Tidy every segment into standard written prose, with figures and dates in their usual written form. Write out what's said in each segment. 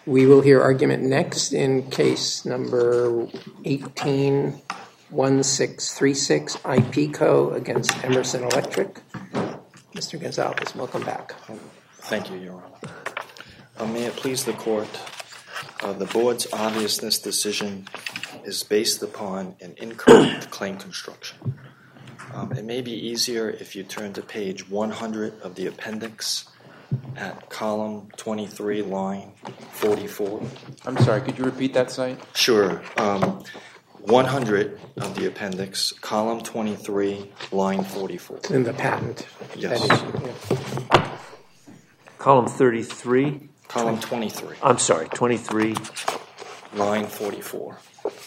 We will hear argument next in case number 181636, IPCO against Emerson Electric. Mr. Gonzalez, welcome back. Thank you, Your Honor. May it please the Court, the Board's obviousness decision is based upon an incorrect claim construction. It may be easier if you turn to page 100 of the appendix at column 23, line 44. I'm sorry, could you repeat that site? Sure. 100 of the appendix, column 23, line 44. It's in the patent. Yes. That issue, yeah. Column 33? Column 23. I'm sorry, 23. Line 44.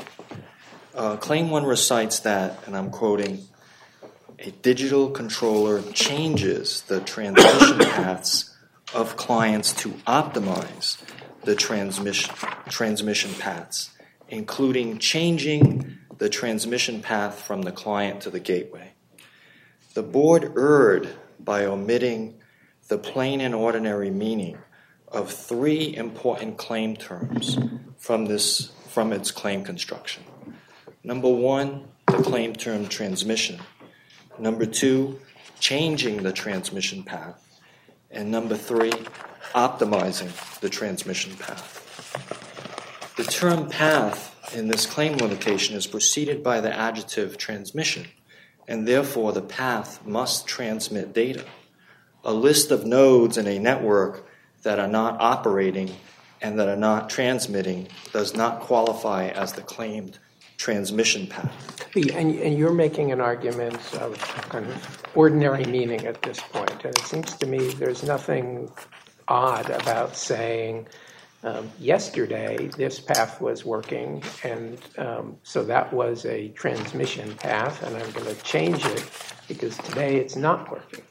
Claim 1 recites that, and I'm quoting, a digital controller changes the transmission paths of clients to optimize the transmission paths, including changing the transmission path from the client to the gateway. The Board erred by omitting the plain and ordinary meaning of 3 important claim terms from its claim construction. Number 1, the claim term transmission. Number 2, changing the transmission path. And number 3, optimizing the transmission path. The term path in this claim limitation is preceded by the adjective transmission, and therefore the path must transmit data. A list of nodes in a network that are not operating and that are not transmitting does not qualify as the claimed transmission path. And you're making an argument of kind of ordinary meaning at this point, and it seems to me there's nothing odd about saying yesterday this path was working, and so that was a transmission path, and I'm going to change it because today it's not working.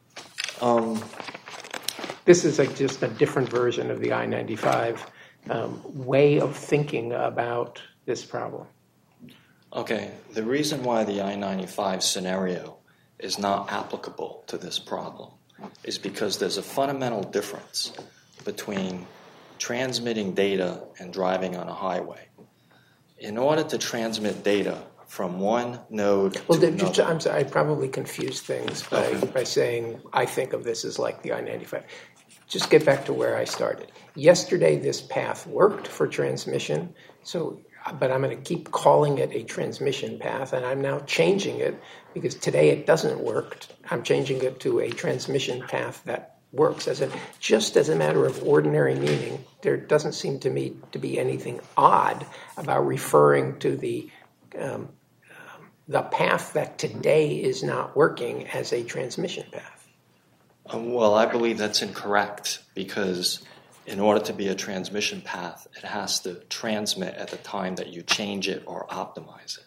This is just a different version of the I-95 way of thinking about this problem. Okay, the reason why the I-95 scenario is not applicable to this problem is because there's a fundamental difference between transmitting data and driving on a highway. In order to transmit data from one node to another... I'm sorry, I probably confused things by saying I think of this as like the I-95. Just get back to where I started. Yesterday this path worked for transmission, but I'm going to keep calling it a transmission path, and I'm now changing it because today it doesn't work. I'm changing it to a transmission path that works. Just as a matter of ordinary meaning, there doesn't seem to me to be anything odd about referring to the path that today is not working as a transmission path. Well, I believe that's incorrect because in order to be a transmission path, it has to transmit at the time that you change it or optimize it.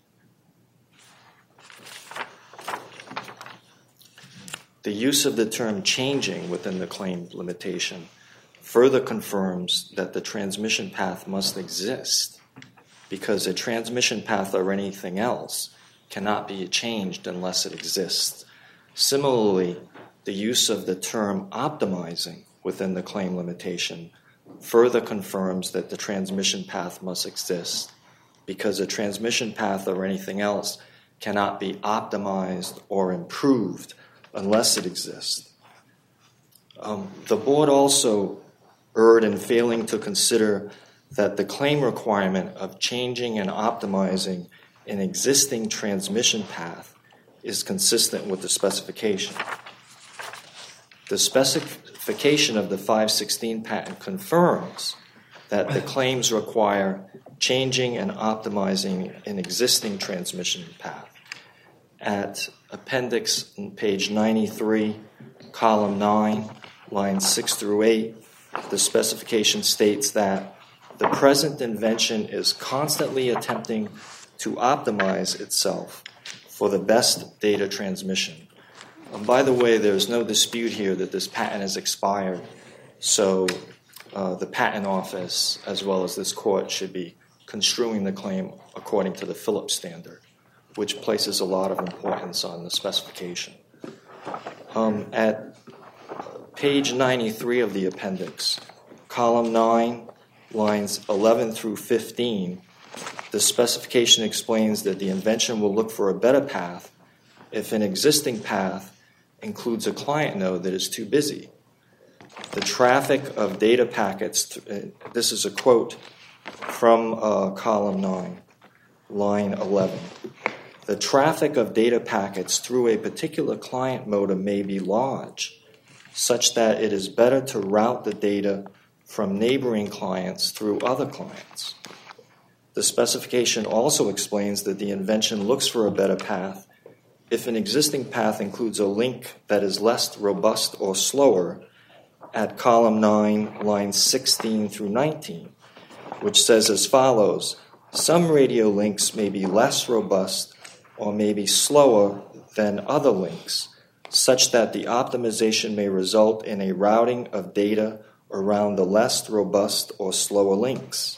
The use of the term changing within the claim limitation further confirms that the transmission path must exist because a transmission path or anything else cannot be changed unless it exists. Similarly, the use of the term optimizing within the claim limitation further confirms that the transmission path must exist because a transmission path or anything else cannot be optimized or improved unless it exists. The Board also erred in failing to consider that the claim requirement of changing and optimizing an existing transmission path is consistent with the specification. The specification of the 516 patent confirms that the claims require changing and optimizing an existing transmission path. At appendix page 93, column 9, lines 6 through 8, the specification states that the present invention is constantly attempting to optimize itself for the best data transmission. By the way, there's no dispute here that this patent has expired, so the Patent Office, as well as this Court, should be construing the claim according to the Phillips standard, which places a lot of importance on the specification. At page 93 of the appendix, column 9, lines 11 through 15, the specification explains that the invention will look for a better path if an existing path includes a client node that is too busy. The traffic of data packets, this is a quote from column 9, line 11. The traffic of data packets through a particular client modem may be large, such that it is better to route the data from neighboring clients through other clients. The specification also explains that the invention looks for a better path if an existing path includes a link that is less robust or slower at column 9, lines 16 through 19, which says as follows: some radio links may be less robust or may be slower than other links, such that the optimization may result in a routing of data around the less robust or slower links.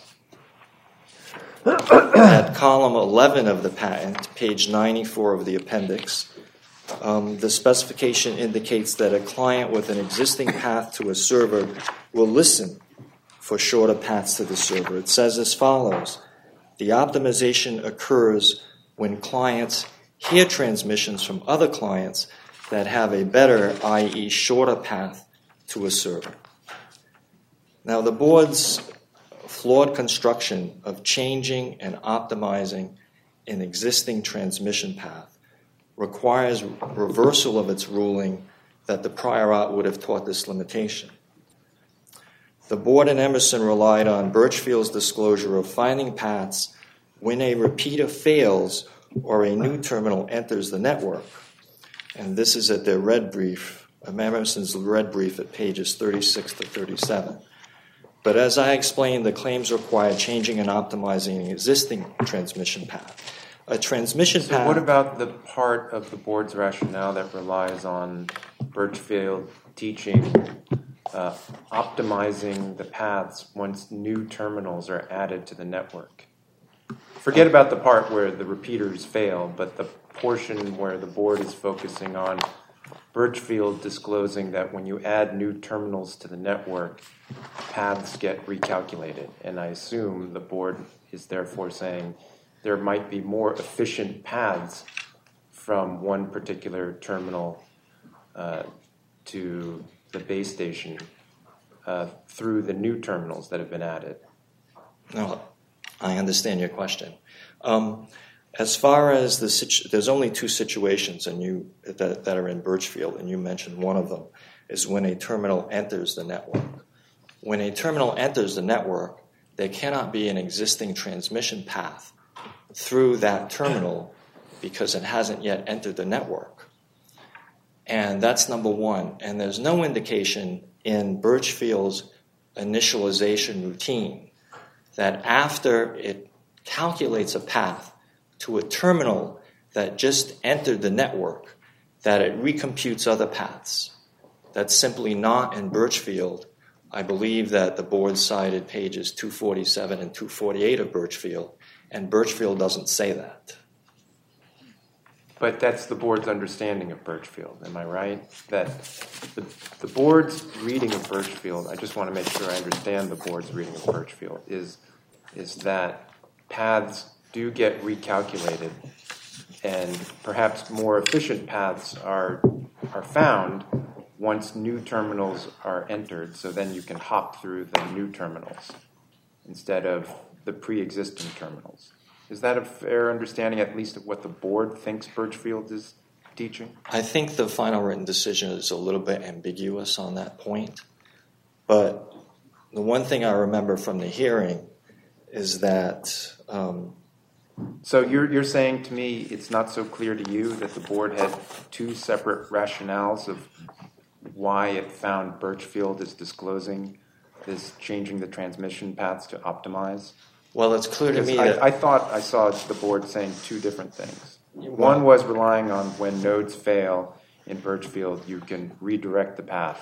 At column 11 of the patent, page 94 of the appendix, the specification indicates that a client with an existing path to a server will listen for shorter paths to the server. It says as follows: the optimization occurs when clients hear transmissions from other clients that have a better, i.e. shorter path to a server. Now, the board's flawed construction of changing and optimizing an existing transmission path requires reversal of its ruling that the prior art would have taught this limitation. The board and Emerson relied on Birchfield's disclosure of finding paths when a repeater fails or a new terminal enters the network. And this is at their red brief, Emerson's red brief at pages 36 to 37. But as I explained, the claims require changing and optimizing an existing transmission path. A transmission path... So what about the part of the board's rationale that relies on Birchfield teaching optimizing the paths once new terminals are added to the network? Forget about the part where the repeaters fail, but the portion where the board is focusing on Birchfield disclosing that when you add new terminals to the network, paths get recalculated. And I assume the board is therefore saying there might be more efficient paths from one particular terminal to the base station through the new terminals that have been added. No, I understand your question. As far as there's only two situations that are in Birchfield, and you mentioned one of them, is when a terminal enters the network. When a terminal enters the network, there cannot be an existing transmission path through that terminal because it hasn't yet entered the network. And that's number one. And there's no indication in Birchfield's initialization routine that after it calculates a path to a terminal that just entered the network, that it recomputes other paths. That's simply not in Birchfield. I believe that the board cited pages 247 and 248 of Birchfield, and Birchfield doesn't say that. But that's the board's understanding of Birchfield, am I right? That the board's reading of Birchfield, I just want to make sure I understand the board's reading of Birchfield, is that paths do get recalculated, and perhaps more efficient paths are found once new terminals are entered, so then you can hop through the new terminals instead of the pre-existing terminals. Is that a fair understanding, at least, of what the board thinks Birchfield is teaching? I think the final written decision is a little bit ambiguous on that point, but the one thing I remember from the hearing is that... So you're saying to me it's not so clear to you that the board had two separate rationales of why it found Birchfield is disclosing this changing the transmission paths to optimize? Well, it's clear to me that... I thought I saw the board saying two different things. One was relying on when nodes fail in Birchfield, you can redirect the path.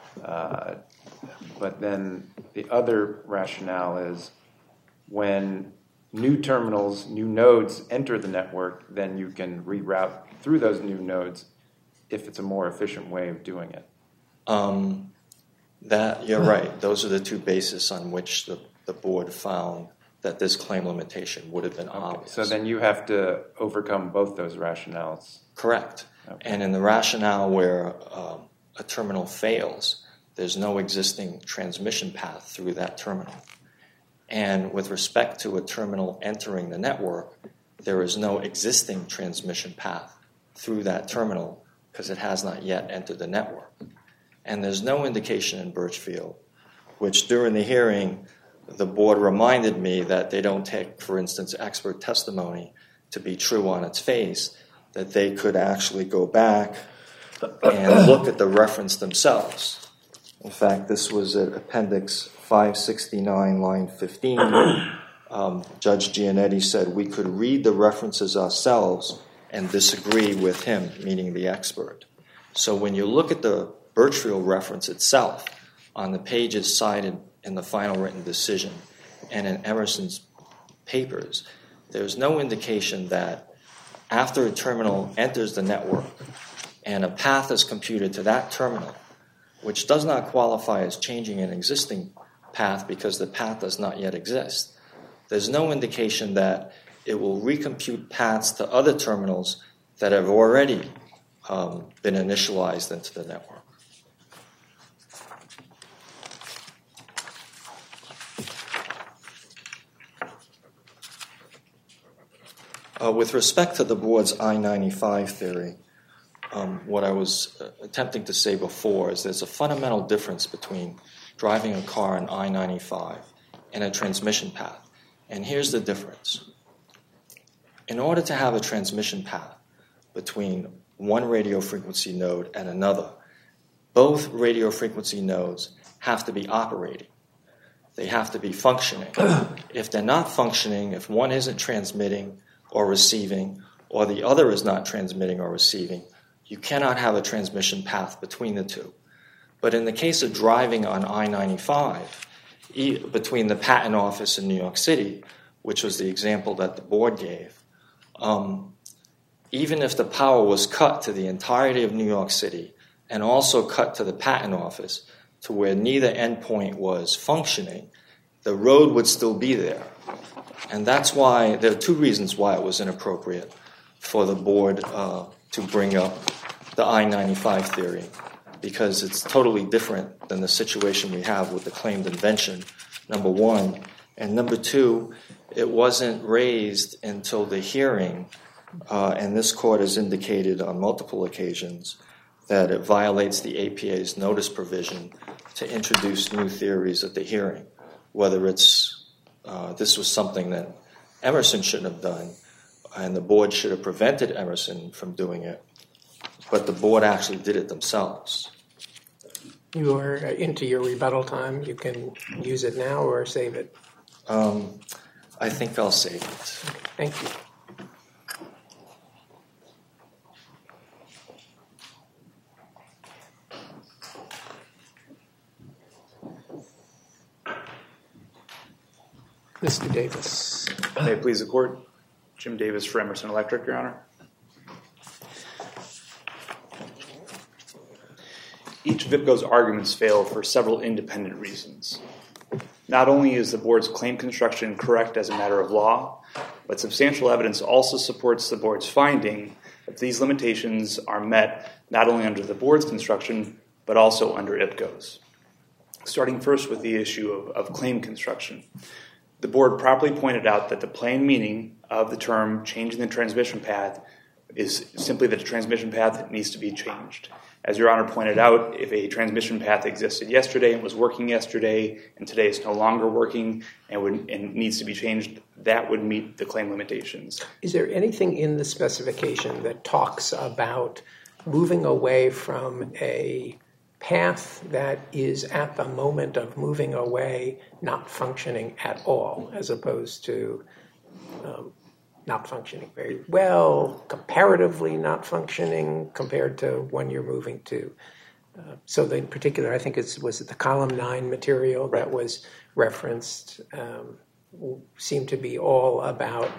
But then the other rationale is when new terminals, new nodes enter the network, then you can reroute through those new nodes if it's a more efficient way of doing it. You're right. Those are the two bases on which the board found that this claim limitation would have been obvious. So then you have to overcome both those rationales. Correct. Okay. And in the rationale where a terminal fails, there's no existing transmission path through that terminal. And with respect to a terminal entering the network, there is no existing transmission path through that terminal because it has not yet entered the network. And there's no indication in Birchfield, which during the hearing, the board reminded me that they don't take, for instance, expert testimony to be true on its face, that they could actually go back and look at the reference themselves. In fact, this was at Appendix 569, line 15. Judge Gianetti said we could read the references ourselves and disagree with him, meaning the expert. So when you look at the Birchfield reference itself on the pages cited in the final written decision and in Emerson's papers, there's no indication that after a terminal enters the network and a path is computed to that terminal, which does not qualify as changing an existing path because the path does not yet exist, there's no indication that it will recompute paths to other terminals that have already been initialized into the network. With respect to the board's I-95 theory, what I was attempting to say before is there's a fundamental difference between driving a car on I-95 and a transmission path. And here's the difference. In order to have a transmission path between one radio frequency node and another, both radio frequency nodes have to be operating. They have to be functioning. If they're not functioning, if one isn't transmitting or receiving, or the other is not transmitting or receiving, you cannot have a transmission path between the two. But in the case of driving on I-95, between the Patent Office in New York City, which was the example that the board gave, even if the power was cut to the entirety of New York City and also cut to the Patent Office to where neither endpoint was functioning, the road would still be there. And that's why there are two reasons why it was inappropriate for the board to bring up the I-95 theory, because it's totally different than the situation we have with the claimed invention, number one. And number two, it wasn't raised until the hearing, and this court has indicated on multiple occasions that it violates the APA's notice provision to introduce new theories at the hearing, whether it's this was something that Emerson shouldn't have done, and the board should have prevented Emerson from doing it, but the board actually did it themselves. You are into your rebuttal time. You can use it now or save it. I think I'll save it. Okay, thank you. Mr. Davis. May it please the court. Jim Davis for Emerson Electric, Your Honor. Each of IPCO's arguments fail for several independent reasons. Not only is the board's claim construction correct as a matter of law, but substantial evidence also supports the board's finding that these limitations are met not only under the board's construction, but also under IPCO's. Starting first with the issue of claim construction. The board properly pointed out that the plain meaning of the term changing the transmission path is simply that a transmission path needs to be changed. As Your Honor pointed out, if a transmission path existed yesterday and was working yesterday and today is no longer working and needs to be changed, that would meet the claim limitations. Is there anything in the specification that talks about moving away from a path that is at the moment of moving away not functioning at all, as opposed to not functioning very well, comparatively not functioning compared to when you're moving to? So in particular, I think was it the column 9 material that was referenced seemed to be all about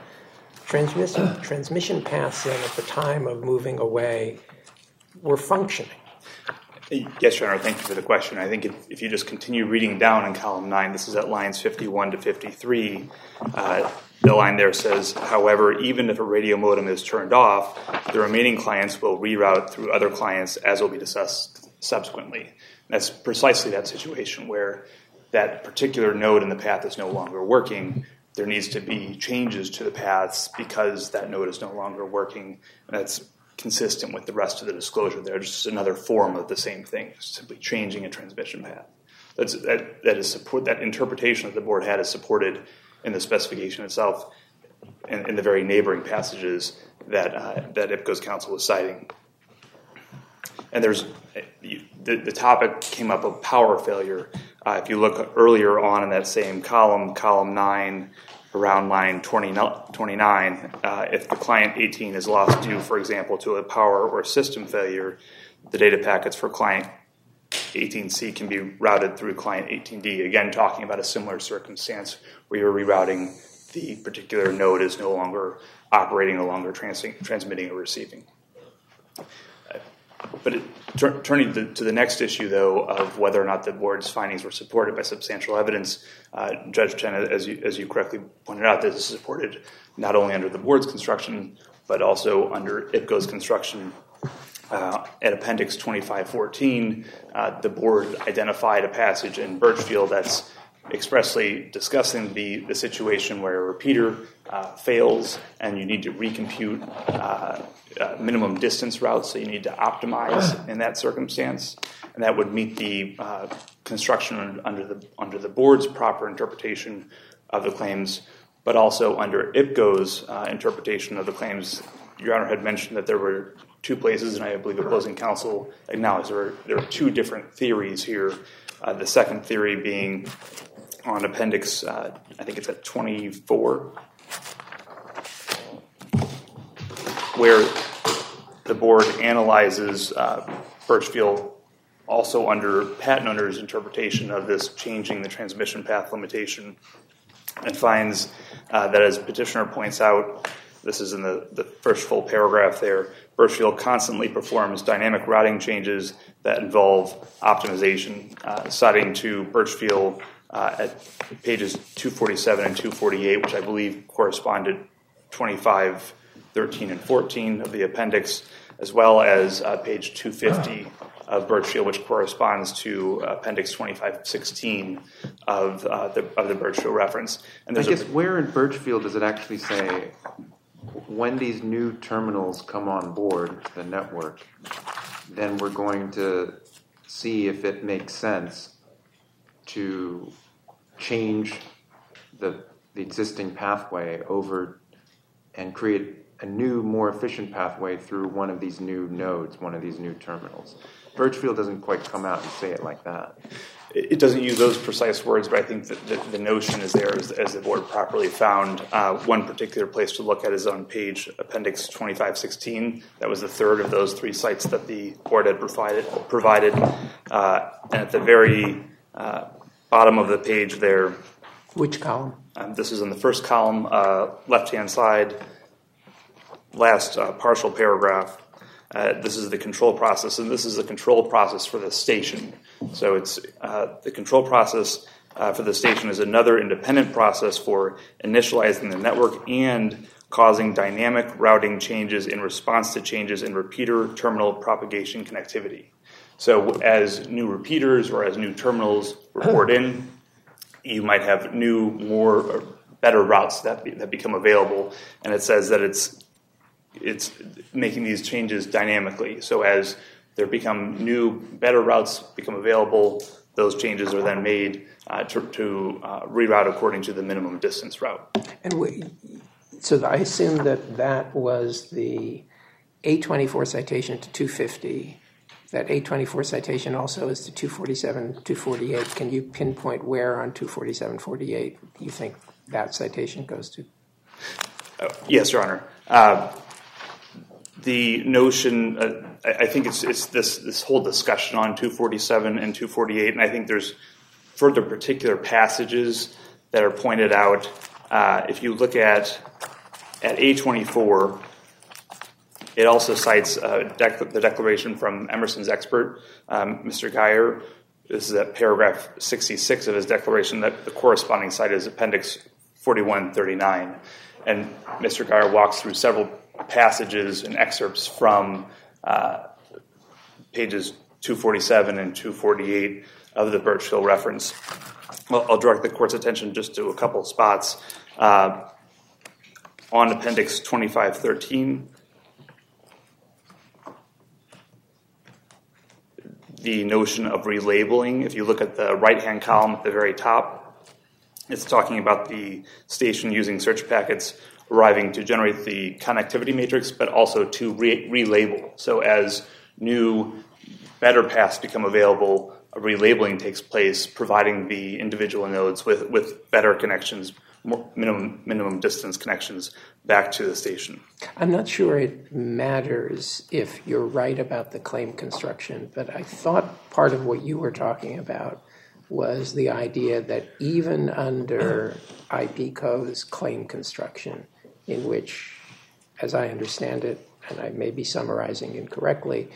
transmission paths that at the time of moving away were functioning. Yes, Your Honor, thank you for the question. I think if you just continue reading down in column 9, this is at lines 51 to 53, the line there says, however, even if a radio modem is turned off, the remaining clients will reroute through other clients as will be discussed subsequently. And that's precisely that situation where that particular node in the path is no longer working. There needs to be changes to the paths because that node is no longer working. And that's consistent with the rest of the disclosure there. Just another form of the same thing, simply changing a transmission path. That interpretation that the board had is supported in the specification itself and in the very neighboring passages that IPCO's counsel was citing. And the topic came up of power failure. If you look earlier on in that same column 9, around line 29, if the client 18 is lost due, for example, to a power or system failure, the data packets for client 18C can be routed through client 18D, again talking about a similar circumstance where you're rerouting the particular node is no longer operating, no longer transmitting or receiving. But turning to the next issue, though, of whether or not the board's findings were supported by substantial evidence, Judge Chen, as you correctly pointed out, this is supported not only under the board's construction, but also under IPCO's construction. At Appendix 2514, the board identified a passage in Birchfield that's expressly discussing the situation where a repeater fails and you need to recompute minimum distance routes, so you need to optimize in that circumstance, and that would meet the construction under the board's proper interpretation of the claims, but also under IPCO's interpretation of the claims. Your Honor had mentioned that there were two places, and I believe opposing counsel acknowledged there are two different theories here. The second theory being on Appendix, I think it's at 24, where the board analyzes Birchfield also under patent owner's interpretation of this changing the transmission path limitation, and finds that, as petitioner points out, this is in the first full paragraph there, Birchfield constantly performs dynamic routing changes that involve optimization, citing to Birchfield at pages 247 and 248, which I believe corresponded 25, 13, and 14 of the appendix, as well as page 250 of Birchfield, which corresponds to appendix 2516 of the Birchfield reference. And I guess where in Birchfield does it actually say when these new terminals come on board the network, then we're going to see if it makes sense to change the existing pathway over and create a new, more efficient pathway through one of these new nodes, one of these new terminals? Birchfield doesn't quite come out and say it like that. It doesn't use those precise words, but I think that the notion is there, as the board properly found. One particular place to look at is on page appendix 2516. That was the third of those three sites that the board had provided. And at the very bottom of the page there. Which column? This is in the first column, left-hand side, last partial paragraph. This is the control process, and this is the control process for the station. So it's the control process for the station is another independent process for initializing the network and causing dynamic routing changes in response to changes in repeater terminal propagation connectivity. So as new repeaters or as new terminals report in, you might have new, more or better routes that become available, and it says that it's making these changes dynamically. So as there become new, better routes become available, those changes are then made to reroute according to the minimum distance route. And so I assume that was the 824 citation to 250. That 824 citation also is to 247, 248. Can you pinpoint where on 247, 48 you think that citation goes to? Yes, Your Honor. The notion, I think it's this whole discussion on 247 and 248, and I think there's further particular passages that are pointed out. If you look at A24, It also cites the declaration from Emerson's expert, Mr. Geyer. This is at paragraph 66 of his declaration. That the corresponding site is Appendix 4139. And Mr. Geyer walks through several passages and excerpts from pages 247 and 248 of the Birchfield reference. Well, I'll direct the court's attention just to a couple spots. On Appendix 2513, the notion of relabeling, if you look at the right-hand column at the very top, it's talking about the station using search packets arriving to generate the connectivity matrix, but also to relabel. So as new, better paths become available, a relabeling takes place, providing the individual nodes with better connections, more minimum distance connections back to the station. I'm not sure it matters if you're right about the claim construction, but I thought part of what you were talking about was the idea that even under IPCO's claim construction, in which, as I understand it, and I may be summarizing incorrectly,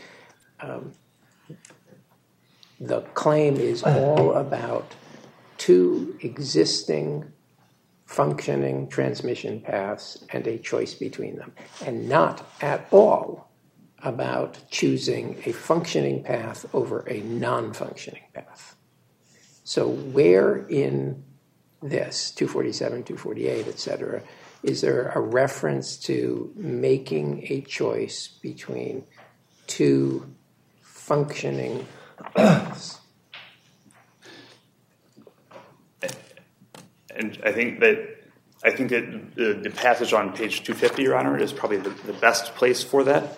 the claim is all about two existing functioning transmission paths and a choice between them, and not at all about choosing a functioning path over a non-functioning path. So where in this, 247, 248, et cetera, is there a reference to making a choice between two functioning paths? And I think that the passage on page 250, Your Honor, is probably the best place for that.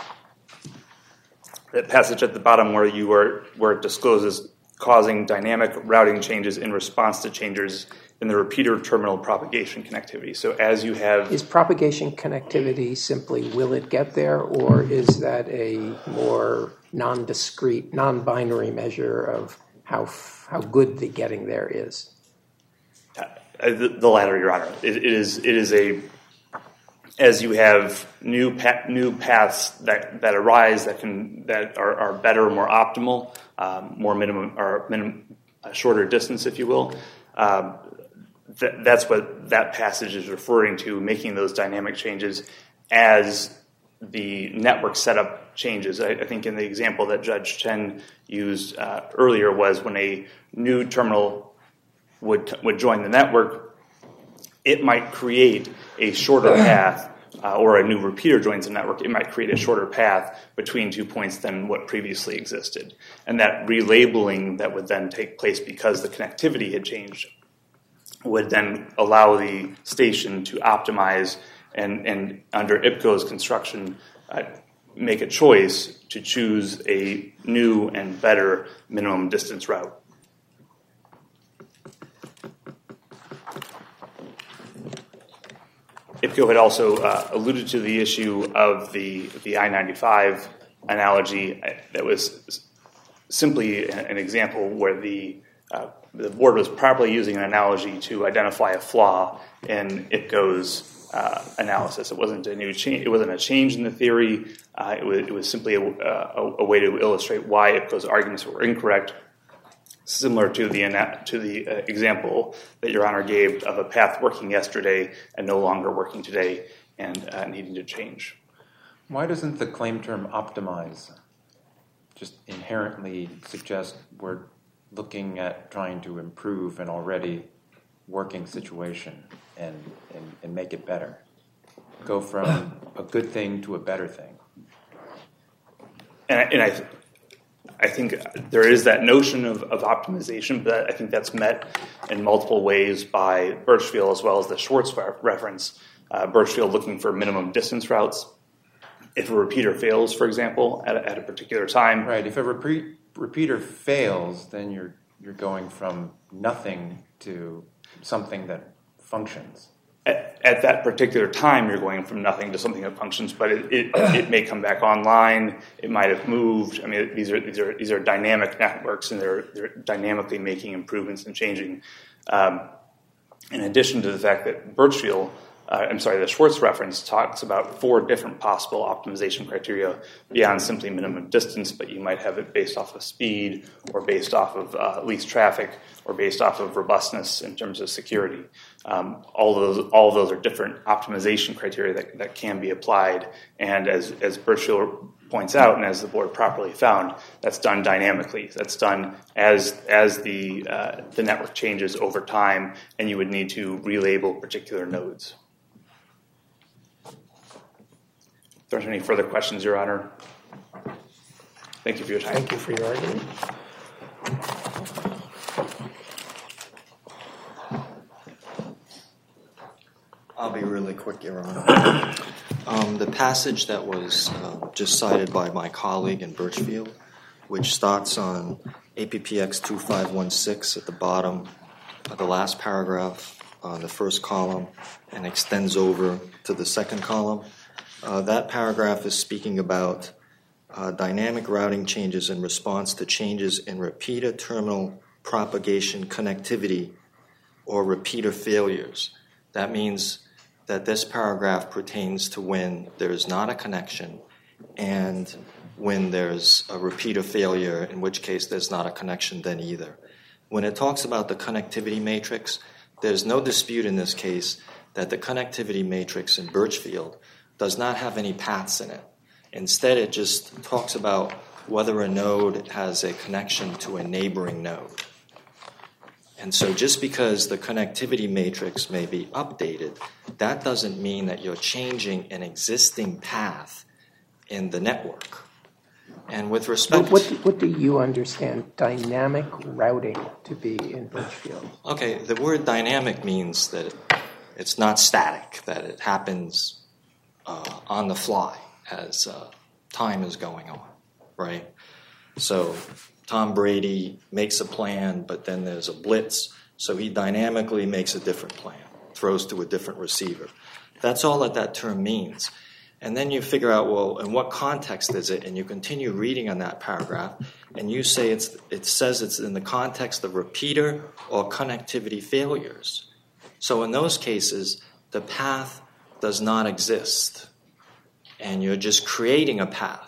That passage at the bottom where it discloses causing dynamic routing changes in response to changes in the repeater terminal propagation connectivity. So as you have... Is propagation connectivity simply will it get there, or is that a more non-discrete, non-binary measure of how good the getting there is? The latter, Your Honor. It is a, as you have new paths that arise that are better, more optimal, more minimum shorter distance, if you will. That's what that passage is referring to, making those dynamic changes as the network setup changes. I think in the example that Judge Chen used earlier was when a new terminal would join the network, it might create a shorter path, or a new repeater joins the network, it might create a shorter path between 2 points than what previously existed. And that relabeling that would then take place because the connectivity had changed would then allow the station to optimize and under IPCO's construction, make a choice to choose a new and better minimum distance route. IPCO had also alluded to the issue of the I-95 analogy. That was simply an example where the board was properly using an analogy to identify a flaw in IPCO's analysis. It wasn't a new change. It wasn't a change in the theory. It was simply a way to illustrate why IPCO's arguments were incorrect. Similar to the example that Your Honor gave of a path working yesterday and no longer working today and needing to change. Why doesn't the claim term optimize just inherently suggest we're looking at trying to improve an already working situation and make it better? Go from a good thing to a better thing. And I think there is that notion of optimization, but I think that's met in multiple ways by Birchfield as well as the Schwartz reference. Birchfield looking for minimum distance routes. If a repeater fails, for example, at a particular time. Right. If a repeater fails, then you're going from nothing to something that functions. At that particular time, you're going from nothing to something that functions, but it may come back online. It might have moved. I mean, these are dynamic networks, and they're dynamically making improvements and changing. In addition to the fact that Birchfield the Schwartz reference talks about 4 different possible optimization criteria beyond simply minimum distance, but you might have it based off of speed or based off of least traffic or based off of robustness in terms of security. All of those are different optimization criteria that can be applied, and as Birchfield points out, and as the board properly found, that's done dynamically. That's done as the network changes over time, and you would need to relabel particular nodes. If there's any further questions, Your Honor, thank you for your time. Thank you for your argument. I'll be really quick, Your Honor. The passage that was just cited by my colleague in Birchfield, which starts on APPX 2516 at the bottom of the last paragraph on the first column and extends over to the second column, that paragraph is speaking about dynamic routing changes in response to changes in repeater terminal propagation connectivity or repeater failures. That means that this paragraph pertains to when there is not a connection and when there's a repeater failure, in which case there's not a connection then either. When it talks about the connectivity matrix, there's no dispute in this case that the connectivity matrix in Birchfield does not have any paths in it. Instead, it just talks about whether a node has a connection to a neighboring node. And so just because the connectivity matrix may be updated, that doesn't mean that you're changing an existing path in the network. And with respect what do you understand dynamic routing to be in Birchfield? Okay, the word dynamic means that it's not static, that it happens on the fly as time is going on, right? So Tom Brady makes a plan, but then there's a blitz, so he dynamically makes a different plan, throws to a different receiver. That's all that term means. And then you figure out, well, in what context is it? And you continue reading on that paragraph, and you say it says it's in the context of repeater or connectivity failures. So in those cases, the path does not exist, and you're just creating a path.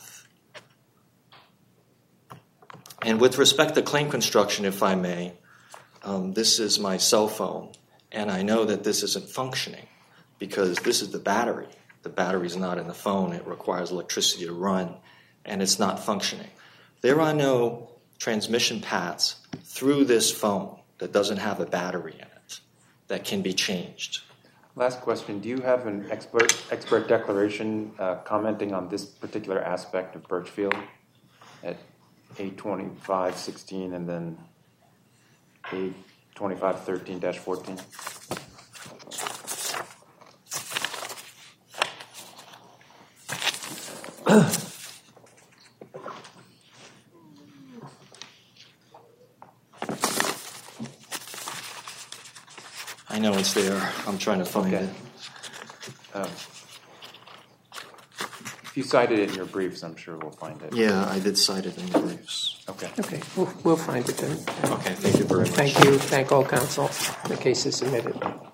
And with respect to claim construction, if I may, this is my cell phone, and I know that this isn't functioning because this is the battery. The battery's not in the phone. It requires electricity to run, and it's not functioning. There are no transmission paths through this phone that doesn't have a battery in it that can be changed. Last question. Do you have an expert declaration commenting on this particular aspect of Birchfield at 825.16 and then 825.13-14? I know it's there. I'm trying to find it. If you cited it in your briefs, I'm sure we'll find it. Yeah, I did cite it in the briefs. Okay. Okay, we'll find it then. Okay, thank you very much. Thank you. Thank all counsel. The case is submitted.